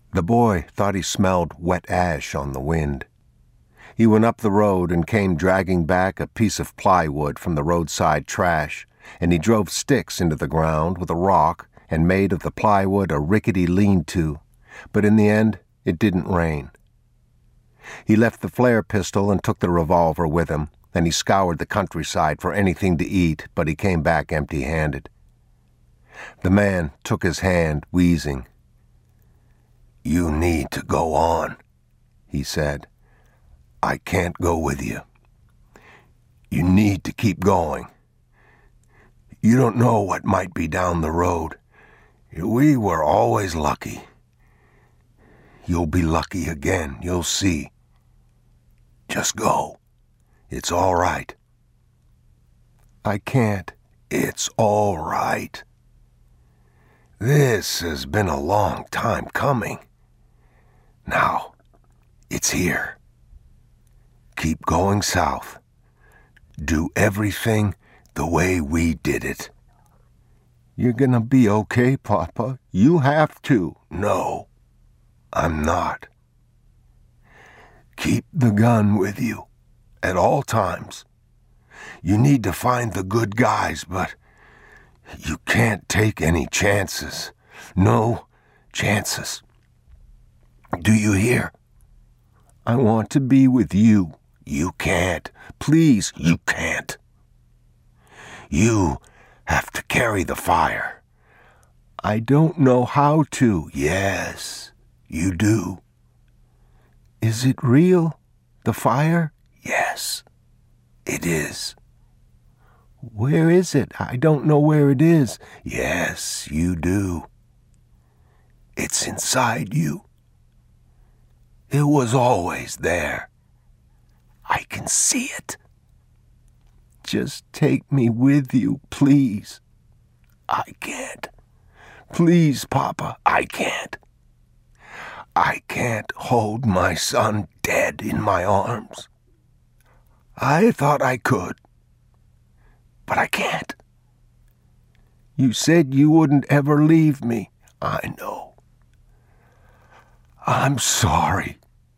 The boy thought he smelled wet ash on the wind. He went up the road and came dragging back a piece of plywood from the roadside trash, and he drove sticks into the ground with a rock and made of the plywood a rickety lean-to, but in the end it didn't rain. He left the flare pistol and took the revolver with him, and he scoured the countryside for anything to eat, but he came back empty-handed. The man took his hand, wheezing. "You need to go on," he said. "I can't go with you. You need to keep going. You don't know what might be down the road. We were always lucky. You'll be lucky again, you'll see. Just go. It's all right." "I can't." "It's all right. This has been a long time coming. Now, it's here. Keep going south. Do everything the way we did it." "You're gonna be okay, Papa. You have to." "No, I'm not. Keep the gun with you at all times. You need to find the good guys, but you can't take any chances. No chances. Do you hear? I want to be with you." "You can't. Please, you can't. You have to carry the fire." "I don't know how to." "Yes, you do." "Is it real, the fire?" "Yes, it is." "Where is it? I don't know where it is." "Yes, you do. It's inside you. It was always there. I can see it." "Just take me with you, please." "I can't. Please, Papa, I can't. I can't hold my son dead in my arms. I thought I could, but I can't." "You said you wouldn't ever leave me." "I know. I'm sorry.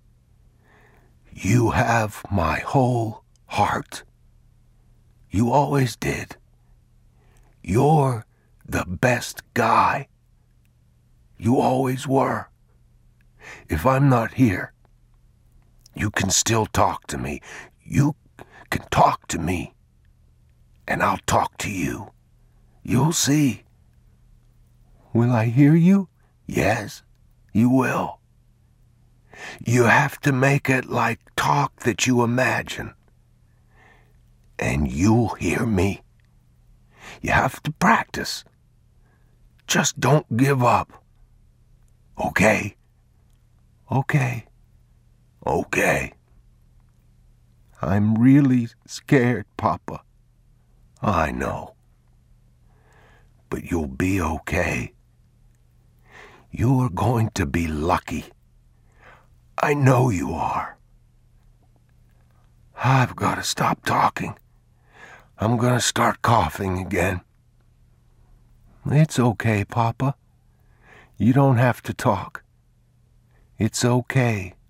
You have my whole heart. You always did. You're the best guy. You always were. If I'm not here, you can still talk to me. You can talk to me, and I'll talk to you. You'll see." "Will I hear you?" "Yes, you will. You have to make it like talk that you imagine, and you'll hear me. You have to practice. Just don't give up. Okay?" "Okay." "Okay." "I'm really scared, Papa." "I know. But you'll be okay. You're going to be lucky. I know you are. I've got to stop talking. I'm going to start coughing again." "It's okay, Papa. You don't have to talk. It's okay."